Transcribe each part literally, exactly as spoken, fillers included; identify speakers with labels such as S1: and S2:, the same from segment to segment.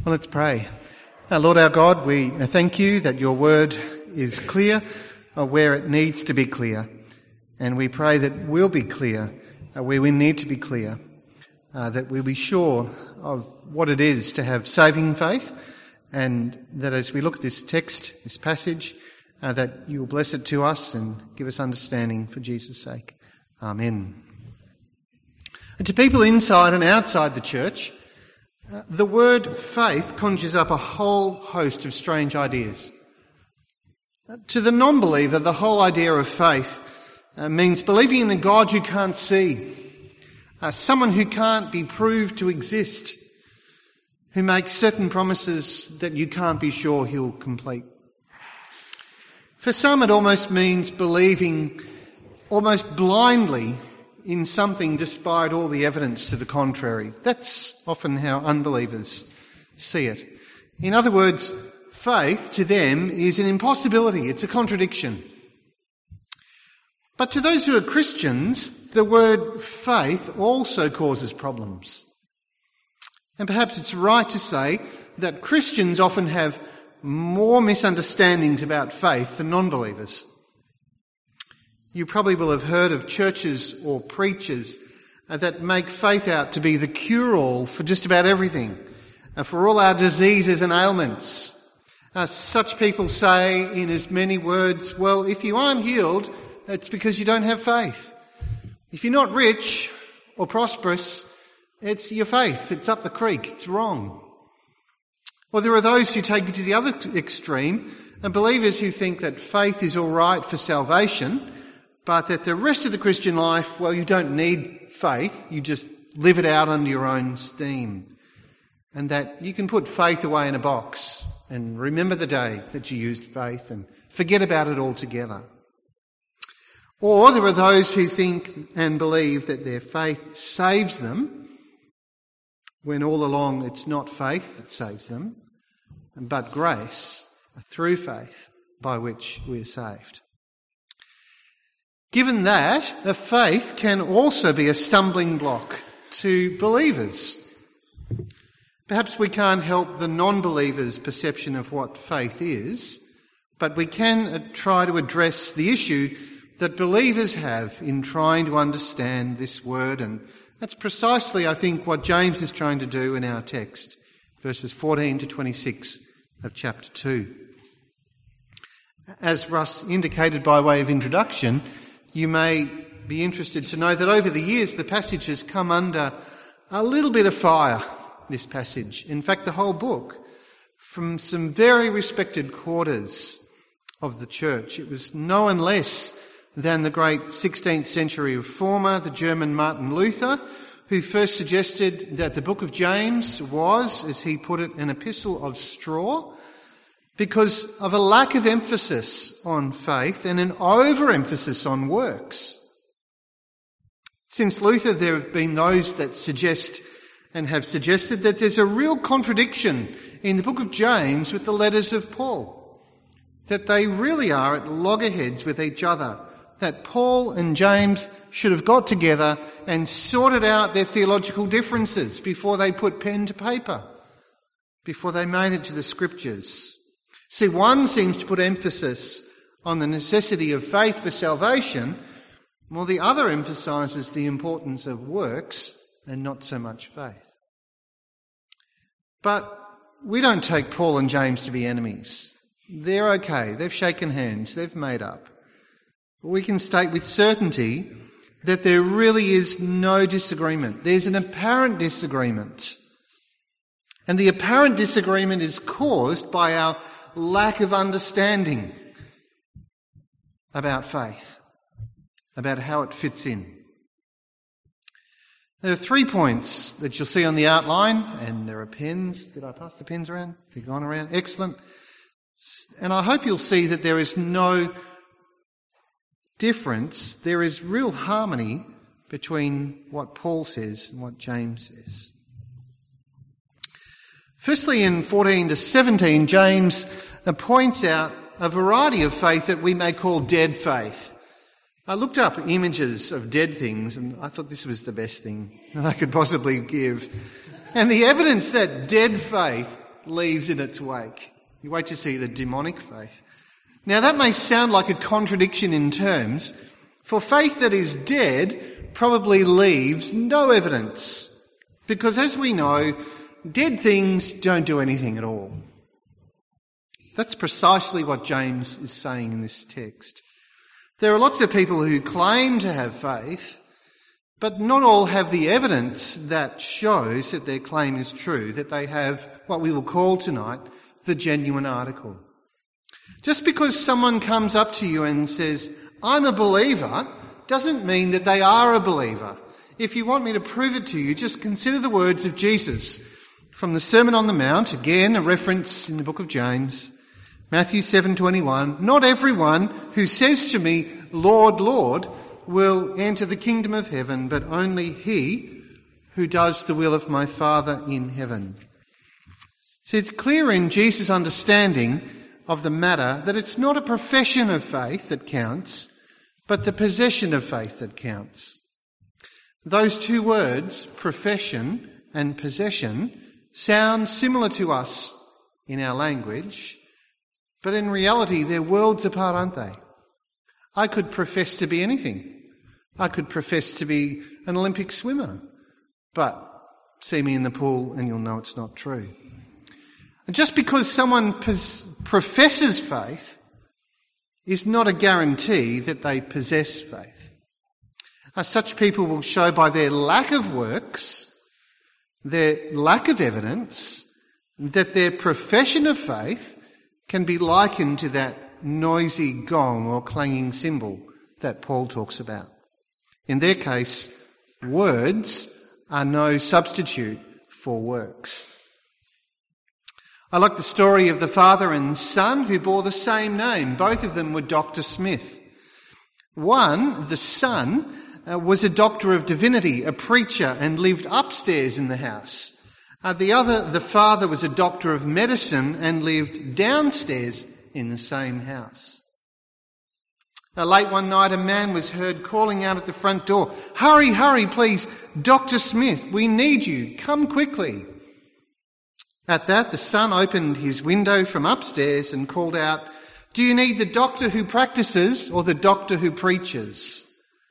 S1: Well, let's pray. Our Lord our God, we thank you that your word is clear uh, where it needs to be clear. And we pray that we'll be clear uh, where we need to be clear, uh, that we'll be sure of what it is to have saving faith, and that as we look at this text, this passage, uh, that you will bless it to us and give us understanding for Jesus' sake. Amen. And to people inside and outside the church, uh, the word faith conjures up a whole host of strange ideas. Uh, to the non-believer, the whole idea of faith uh, means believing in a God you can't see, uh, someone who can't be proved to exist, who makes certain promises that you can't be sure he'll complete. For some, it almost means believing almost blindly in something despite all the evidence to the contrary. That's often how unbelievers see it. In other words, faith to them is an impossibility. It's a contradiction. But to those who are Christians, the word faith also causes problems. And perhaps it's right to say that Christians often have more misunderstandings about faith than non-believers. You probably will have heard of churches or preachers uh, that make faith out to be the cure-all for just about everything, uh, for all our diseases and ailments. Uh, such people say in as many words, well, if you aren't healed, it's because you don't have faith. If you're not rich or prosperous, it's your faith. It's up the creek. It's wrong. Or there are those who take it to the other extreme, and believers who think that faith is all right for salvation, but that the rest of the Christian life, well, you don't need faith, you just live it out under your own steam. And that you can put faith away in a box and remember the day that you used faith and forget about it altogether. Or there are those who think and believe that their faith saves them, when all along it's not faith that saves them, but grace through faith by which we are saved. Given that, a faith can also be a stumbling block to believers. Perhaps we can't help the non-believer's perception of what faith is, but we can try to address the issue that believers have in trying to understand this word, and that's precisely, I think, what James is trying to do in our text, verses fourteen to twenty-six of chapter two. As Russ indicated by way of introduction, you may be interested to know that over the years the passage has come under a little bit of fire, this passage. In fact, the whole book, from some very respected quarters of the church. It was no one less than the great sixteenth century reformer, the German Martin Luther, who first suggested that the book of James was, as he put it, an epistle of straw, because of a lack of emphasis on faith and an overemphasis on works. Since Luther, there have been those that suggest and have suggested that there's a real contradiction in the book of James with the letters of Paul, that they really are at loggerheads with each other, that Paul and James should have got together and sorted out their theological differences before they put pen to paper, before they made it to the scriptures. See, one seems to put emphasis on the necessity of faith for salvation, while the other emphasises the importance of works and not so much faith. But we don't take Paul and James to be enemies. They're okay. They've shaken hands. They've made up. We can state with certainty that there really is no disagreement. There's an apparent disagreement. And the apparent disagreement is caused by our lack of understanding about faith, about how it fits in. There are three points that you'll see on the outline, and there are pens. Did I pass the pens around? They've gone around. Excellent. And I hope you'll see that there is no difference. There is real harmony between what Paul says and what James says. Firstly, in fourteen to seventeen, James points out a variety of faith that we may call dead faith. I looked up images of dead things and I thought this was the best thing that I could possibly give. And the evidence that dead faith leaves in its wake. You wait to see the demonic faith. Now that may sound like a contradiction in terms, for faith that is dead probably leaves no evidence. Because as we know, dead things don't do anything at all. That's precisely what James is saying in this text. There are lots of people who claim to have faith, but not all have the evidence that shows that their claim is true, that they have what we will call tonight the genuine article. Just because someone comes up to you and says, "I'm a believer," doesn't mean that they are a believer. If you want me to prove it to you, just consider the words of Jesus from the Sermon on the Mount, again a reference in the book of James, Matthew seven twenty-one. "Not everyone who says to me, 'Lord, Lord,' will enter the kingdom of heaven, but only he who does the will of my Father in heaven." So it's clear in Jesus' understanding of the matter that it's not a profession of faith that counts, but the possession of faith that counts. Those two words, profession and possession, sound similar to us in our language, but in reality they're worlds apart, aren't they? I could profess to be anything. I could profess to be an Olympic swimmer, but see me in the pool and you'll know it's not true. And just because someone pos- professes faith is not a guarantee that they possess faith. Uh, such people will show by their lack of works, their lack of evidence, that their profession of faith can be likened to that noisy gong or clanging cymbal that Paul talks about. In their case, words are no substitute for works. I like the story of the father and son who bore the same name. Both of them were Doctor Smith. One, the son, uh, was a doctor of divinity, a preacher, and lived upstairs in the house. Uh, the other, the father, was a doctor of medicine and lived downstairs in the same house. Uh, late one night, a man was heard calling out at the front door, "Hurry, hurry, please, Doctor Smith, we need you, come quickly." At that, the son opened his window from upstairs and called out, "Do you need the doctor who practices or the doctor who preaches?"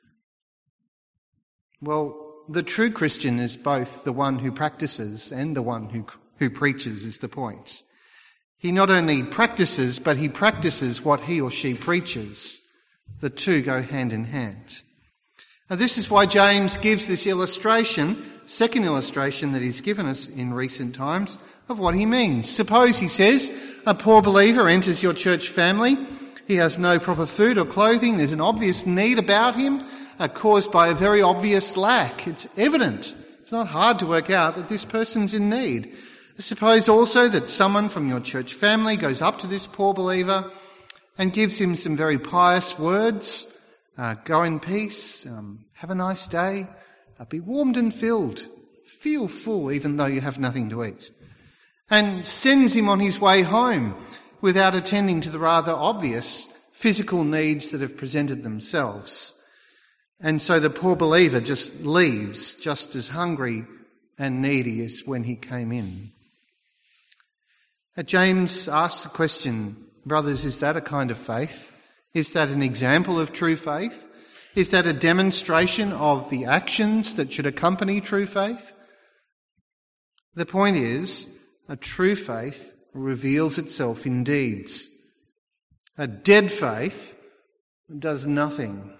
S1: Well, the true Christian is both the one who practices and the one who, who preaches, is the point. He not only practices, but he practices what he or she preaches. The two go hand in hand. Now, this is why James gives this illustration, second illustration that he's given us in recent times, of what he means. Suppose, he says, a poor believer enters your church family. He has no proper food or clothing. There's an obvious need about him, uh, caused by a very obvious lack. It's evident. It's not hard to work out that this person's in need. Suppose also that someone from your church family goes up to this poor believer and gives him some very pious words. Uh, go in peace, um, have a nice day, uh, be warmed and filled, feel full even though you have nothing to eat. And sends him on his way home without attending to the rather obvious physical needs that have presented themselves. And so the poor believer just leaves just as hungry and needy as when he came in. Uh, James asks the question, brothers, is that a kind of faith? Is that an example of true faith? Is that a demonstration of the actions that should accompany true faith? The point is, a true faith reveals itself in deeds. A dead faith does nothing.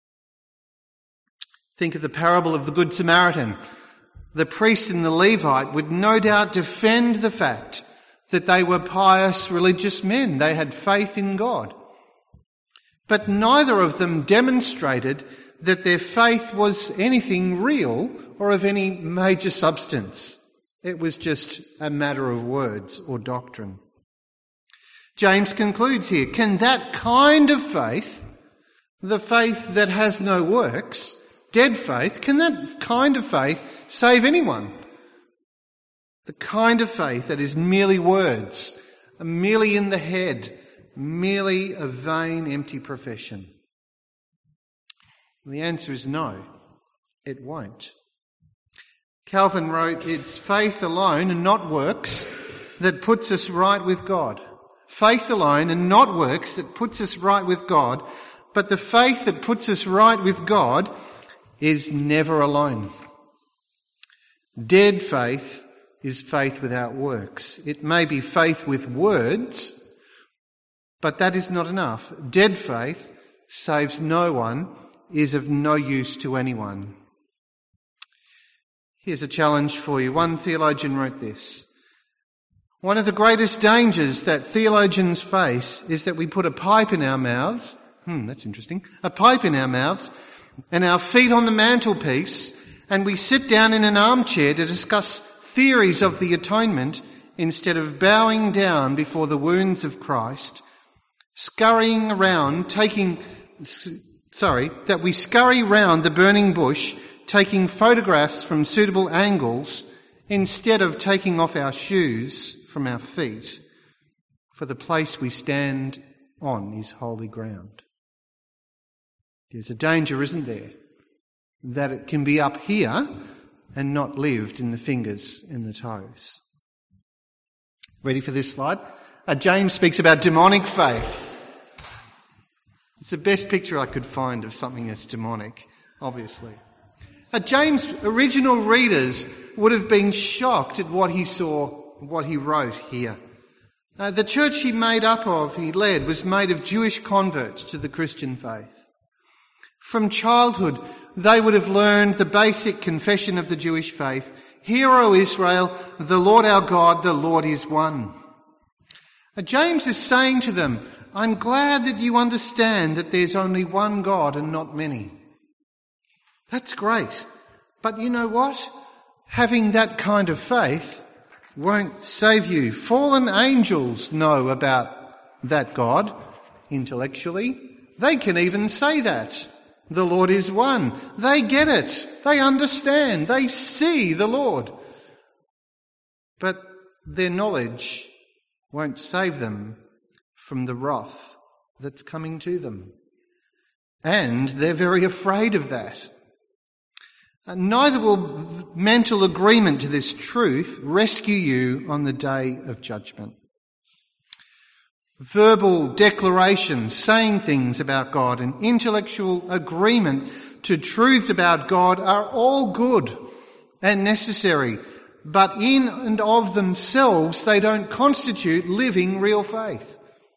S1: Think of the parable of the Good Samaritan. The priest and the Levite would no doubt defend the fact that they were pious religious men. They had faith in God. But neither of them demonstrated that their faith was anything real or of any major substance. It was just a matter of words or doctrine. James concludes here, can that kind of faith, the faith that has no works, dead faith, can that kind of faith save anyone? The kind of faith that is merely words, merely in the head, merely a vain, empty profession? The answer is no, it won't. Calvin wrote, it's faith alone and not works that puts us right with God. Faith alone and not works that puts us right with God. But the faith that puts us right with God is never alone. Dead faith is faith without works. It may be faith with words, but that is not enough. Dead faith saves no one, is of no use to anyone. Here's a challenge for you. One theologian wrote this: one of the greatest dangers that theologians face is that we put a pipe in our mouths, hmm, that's interesting, a pipe in our mouths and our feet on the mantelpiece, and we sit down in an armchair to discuss theories of the atonement instead of bowing down before the wounds of Christ, scurrying around, taking, sorry, that we scurry round the burning bush, taking photographs from suitable angles instead of taking off our shoes from our feet, for the place we stand on is holy ground. There's a danger, isn't there, that it can be up here and not lived in the fingers and the toes. Ready for this slide? Uh, James speaks about demonic faith. It's the best picture I could find of something that's demonic, obviously. Uh, James' original readers would have been shocked at what he saw, what he wrote here. Uh, the church he made up of, he led, was made of Jewish converts to the Christian faith. From childhood, they would have learned the basic confession of the Jewish faith: "Hear, O Israel, the Lord our God, the Lord is one." Uh, James is saying to them, I'm glad that you understand that there's only one God and not many. That's great. But you know what? Having that kind of faith won't save you. Fallen angels know about that God intellectually. They can even say that. The Lord is one. They get it. They understand. They see the Lord. But their knowledge won't save them from the wrath that's coming to them. And they're very afraid of that. And neither will mental agreement to this truth rescue you on the day of judgment. Verbal declarations, saying things about God, and intellectual agreement to truths about God are all good and necessary, but in and of themselves they don't constitute living real faith.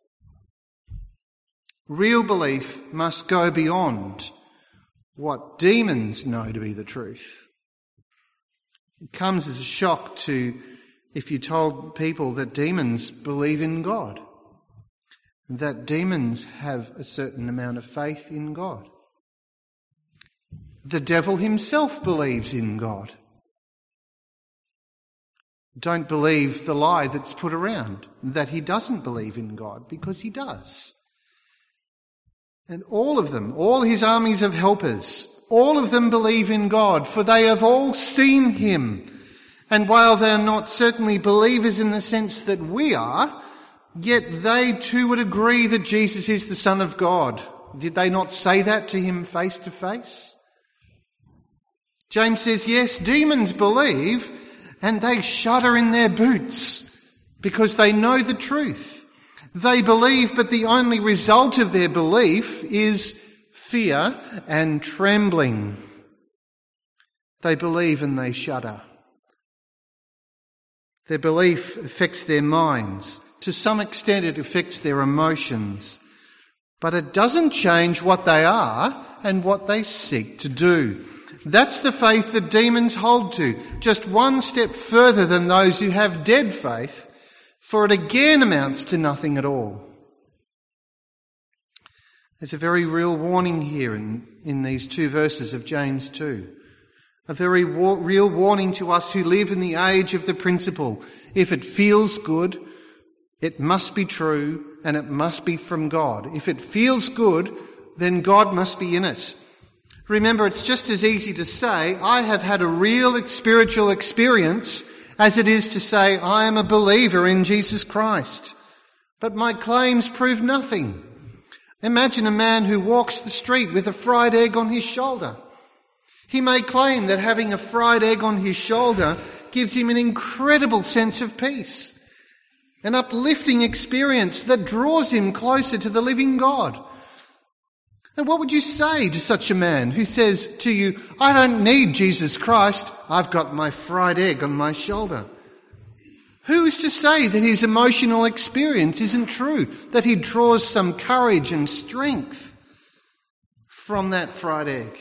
S1: Real belief must go beyond what demons know to be the truth. It comes as a shock to if you told people that demons believe in God, that demons have a certain amount of faith in God. The devil himself believes in God. Don't believe the lie that's put around, that he doesn't believe in God, because he does. And all of them, all his armies of helpers, all of them believe in God, for they have all seen him. And while they're not certainly believers in the sense that we are, yet they too would agree that Jesus is the Son of God. Did they not say that to him face to face? James says, yes, demons believe, and they shudder in their boots because they know the truth. They believe, but the only result of their belief is fear and trembling. They believe and they shudder. Their belief affects their minds. To some extent it affects their emotions. But it doesn't change what they are and what they seek to do. That's the faith that demons hold to, just one step further than those who have dead faith, for it again amounts to nothing at all. There's a very real warning here in, in these two verses of James two. A very wa- real warning to us who live in the age of the principle. If it feels good, it must be true and it must be from God. If it feels good, then God must be in it. Remember, it's just as easy to say, I have had a real spiritual experience, as it is to say, I am a believer in Jesus Christ. But my claims prove nothing. Imagine a man who walks the street with a fried egg on his shoulder. He may claim that having a fried egg on his shoulder gives him an incredible sense of peace. an uplifting experience that draws him closer to the living God. And what would you say to such a man who says to you, I don't need Jesus Christ, I've got my fried egg on my shoulder? Who is to say that his emotional experience isn't true, that he draws some courage and strength from that fried egg?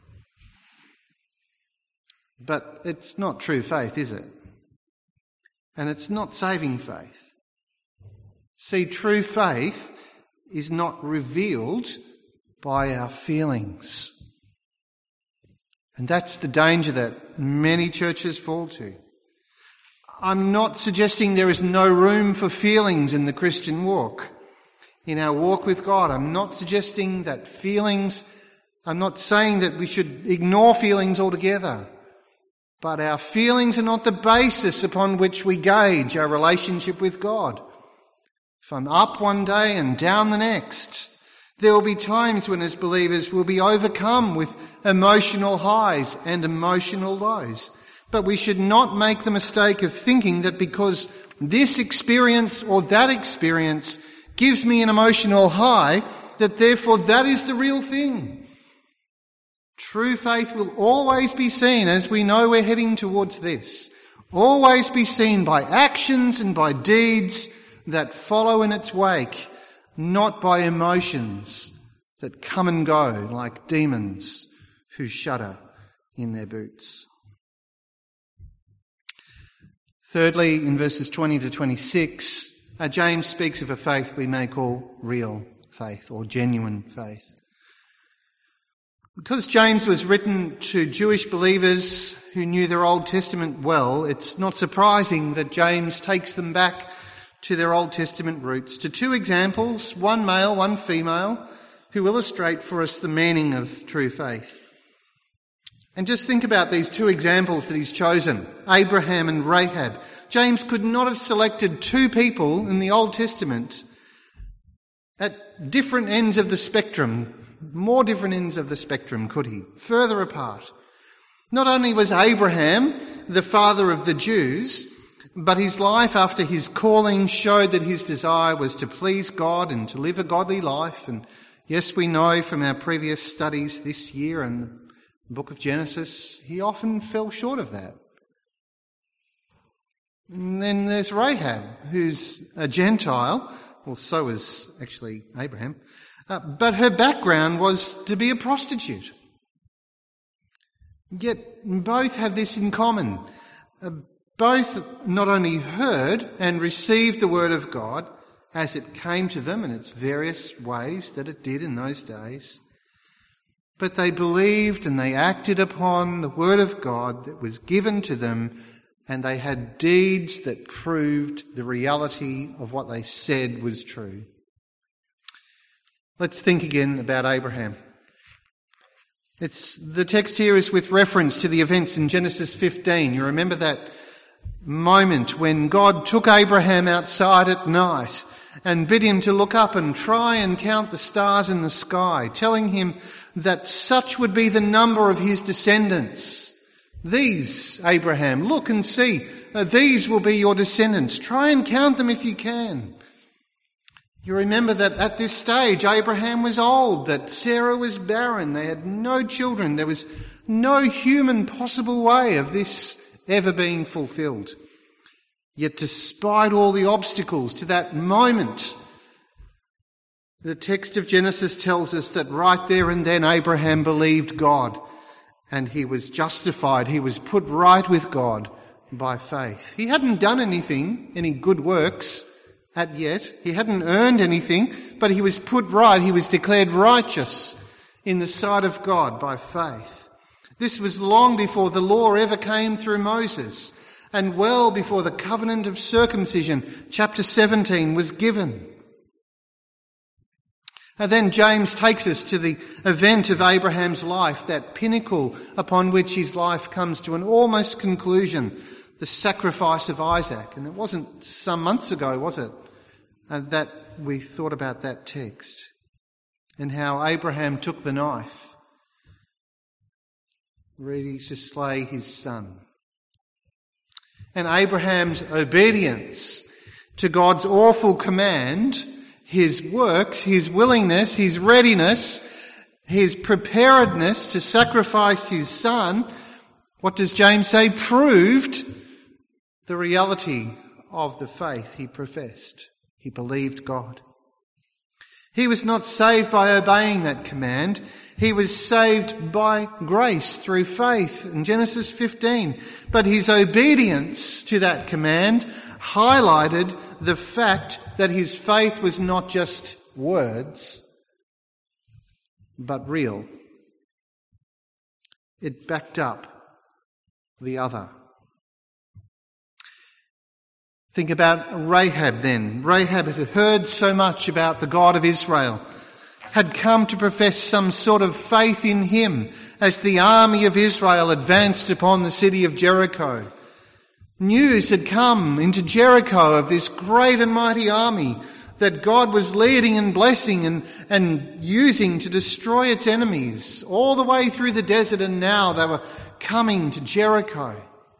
S1: But it's not true faith, is it? And it's not saving faith. See, true faith is not revealed by our feelings. And that's the danger that many churches fall to. I'm not suggesting there is no room for feelings in the Christian walk. In our walk with God, I'm not suggesting that feelings, I'm not saying that we should ignore feelings altogether. But our feelings are not the basis upon which we gauge our relationship with God. If I'm up one day and down the next, there will be times when as believers we'll be overcome with emotional highs and emotional lows. But we should not make the mistake of thinking that because this experience or that experience gives me an emotional high, that therefore that is the real thing. True faith will always be seen, as we know we're heading towards this, always be seen by actions and by deeds that follow in its wake, not by emotions that come and go like demons who shudder in their boots. Thirdly, in verses twenty to twenty-six, uh, James speaks of a faith we may call real faith or genuine faith. Because James was written to Jewish believers who knew their Old Testament well, it's not surprising that James takes them back to their Old Testament roots, to two examples, one male, one female, who illustrate for us the meaning of true faith. And just think about these two examples that he's chosen, Abraham and Rahab. James could not have selected two people in the Old Testament at different ends of the spectrum, more different ends of the spectrum, could he? Further apart. Not only was Abraham the father of the Jews, but his life after his calling showed that his desire was to please God and to live a godly life. And yes, we know from our previous studies this year and the book of Genesis, he often fell short of that. And then there's Rahab, who's a Gentile. Well, so was actually Abraham. Uh, but her background was to be a prostitute. Yet both have this in common. Uh, both not only heard and received the word of God as it came to them in its various ways that it did in those days, but they believed and they acted upon the word of God that was given to them, and they had deeds that proved the reality of what they said was true. Let's think again about Abraham. It's, the text here is with reference to the events in Genesis fifteen. You remember that moment when God took Abraham outside at night and bid him to look up and try and count the stars in the sky, telling him that such would be the number of his descendants. These, Abraham, look and see, uh, these will be your descendants. Try and count them if you can. You remember that at this stage Abraham was old, that Sarah was barren, they had no children, there was no human possible way of this ever being fulfilled. Yet despite all the obstacles to that moment, the text of Genesis tells us that right there and then Abraham believed God and he was justified, he was put right with God by faith. He hadn't done anything, any good works at yet. He hadn't earned anything, but he was put right, he was declared righteous in the sight of God by faith. This was long before the law ever came through Moses, and well before the covenant of circumcision, chapter seventeen, was given. And then James takes us to the event of Abraham's life, that pinnacle upon which his life comes to an almost conclusion, the sacrifice of Isaac. And it wasn't some months ago, was it, uh, that we thought about that text and how Abraham took the knife, ready to slay his son. And Abraham's obedience to God's awful command, his works, his willingness, his readiness, his preparedness to sacrifice his son, what does James say? Proved the reality of the faith he professed. He believed God. He was not saved by obeying that command. He was saved by grace through faith in Genesis fifteen. But his obedience to that command highlighted the fact that his faith was not just words, but real. It backed up the other. Think about Rahab then. Rahab had heard so much about the God of Israel, had come to profess some sort of faith in him as the army of Israel advanced upon the city of Jericho. News had come into Jericho of this great and mighty army that God was leading and blessing and, and using to destroy its enemies all the way through the desert, and now they were coming to Jericho.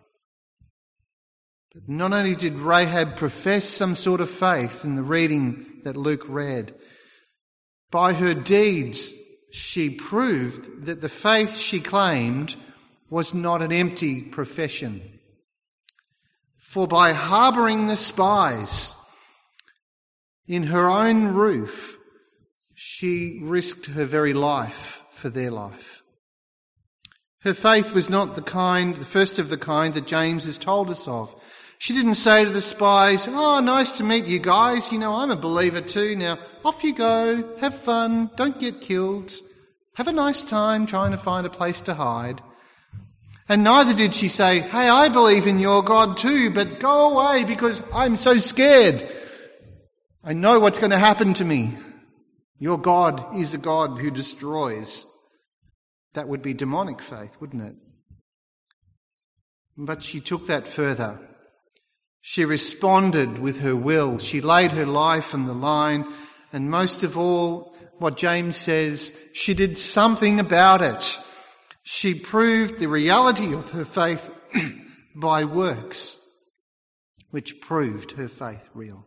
S1: But not only did Rahab profess some sort of faith in the reading that Luke read, by her deeds she proved that the faith she claimed was not an empty profession. For by harbouring the spies in her own roof, she risked her very life for their life. Her faith was not the kind, the first of the kind that James has told us of. She didn't say to the spies, "Oh, nice to meet you guys. You know, I'm a believer too. Now, off you go. Have fun. Don't get killed. Have a nice time trying to find a place to hide." And neither did she say, "Hey, I believe in your God too, but go away because I'm so scared. I know what's going to happen to me. Your God is a God who destroys." That would be demonic faith, wouldn't it? But she took that further. She responded with her will. She laid her life on the line. And most of all, what James says, she did something about it. She proved the reality of her faith by works, which proved her faith real.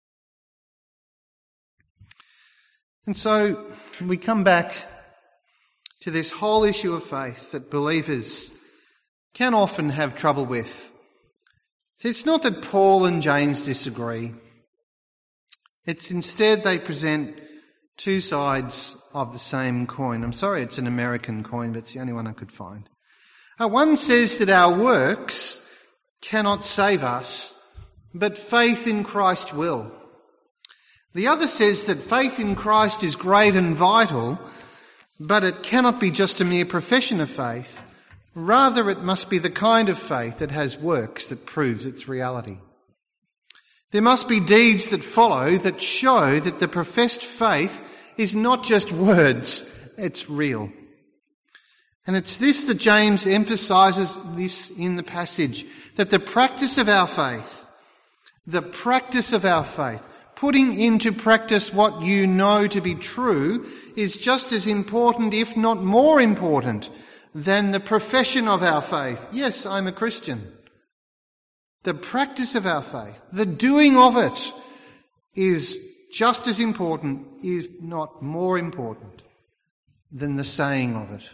S1: And so we come back to this whole issue of faith that believers can often have trouble with. So it's not that Paul and James disagree. It's instead they present two sides of the same coin. I'm sorry it's an American coin, but it's the only one I could find. Uh, one says that our works cannot save us, but faith in Christ will. The other says that faith in Christ is great and vital, but it cannot be just a mere profession of faith. Rather, it must be the kind of faith that has works that proves its reality. There must be deeds that follow that show that the professed faith is not just words, it's real. And it's this that James emphasises this in the passage, that the practice of our faith, the practice of our faith, putting into practice what you know to be true, is just as important, if not more important, than the profession of our faith. Yes, I'm a Christian. The practice of our faith, the doing of it, is just as important, if not more important, than the saying of it.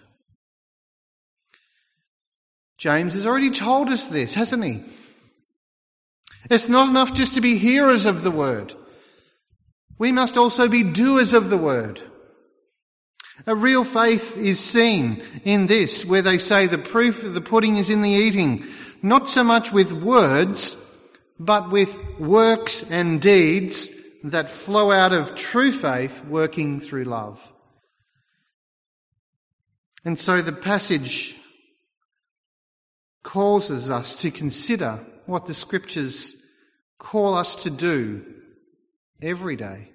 S1: James has already told us this, hasn't he? It's not enough just to be hearers of the word. We must also be doers of the word. A real faith is seen in this, where they say the proof of the pudding is in the eating, not so much with words, but with works and deeds that flow out of true faith working through love. And so the passage causes us to consider what the Scriptures call us to do every day.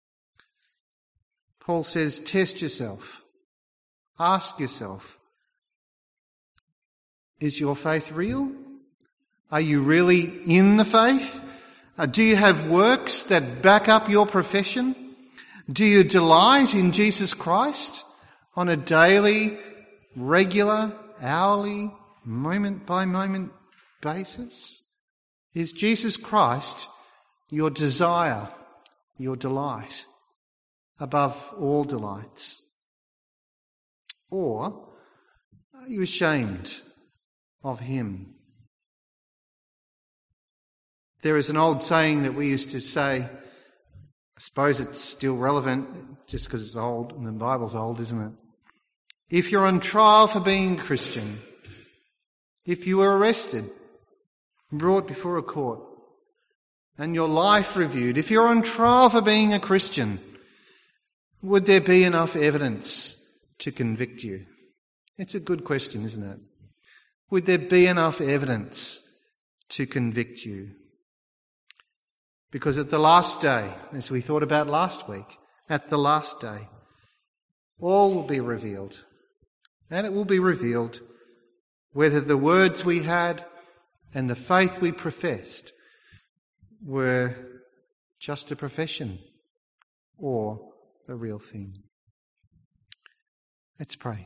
S1: Paul says, test yourself. Ask yourself, is your faith real? Are you really in the faith? Uh, do you have works that back up your profession? Do you delight in Jesus Christ on a daily, regular, hourly, moment by moment basis? Is Jesus Christ your desire, your delight, above all delights? Or are you ashamed of him? There is an old saying that we used to say, I suppose it's still relevant just because it's old and the Bible's old, isn't it? If you're on trial for being a Christian, if you were arrested, brought before a court, and your life reviewed, if you're on trial for being a Christian, would there be enough evidence to convict you? It's a good question, isn't it? Would there be enough evidence to convict you? Because at the last day, as we thought about last week, at the last day, all will be revealed. And it will be revealed whether the words we had and the faith we professed were just a profession or a real thing. Let's pray.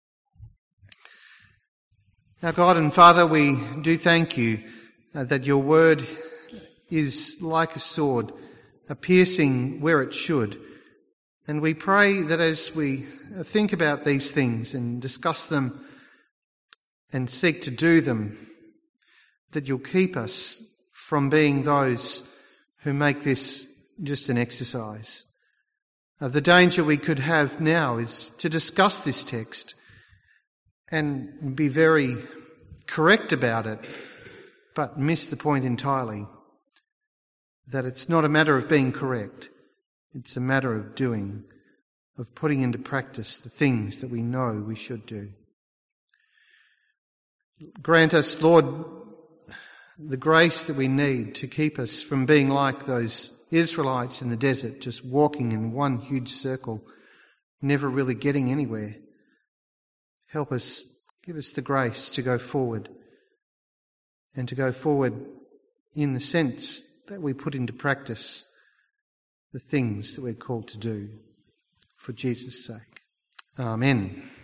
S1: Now, God and Father, we do thank you uh, that your word is like a sword, a piercing where it should. And we pray that as we think about these things and discuss them and seek to do them, that you'll keep us from being those who make this just an exercise. Uh, the danger we could have now is to discuss this text and be very correct about it, but miss the point entirely. That it's not a matter of being correct, it's a matter of doing, of putting into practice the things that we know we should do. Grant us, Lord, the grace that we need to keep us from being like those Israelites in the desert, just walking in one huge circle, never really getting anywhere. Help us, give us the grace to go forward, and to go forward in the sense that we put into practice the things that we're called to do for Jesus' sake. Amen.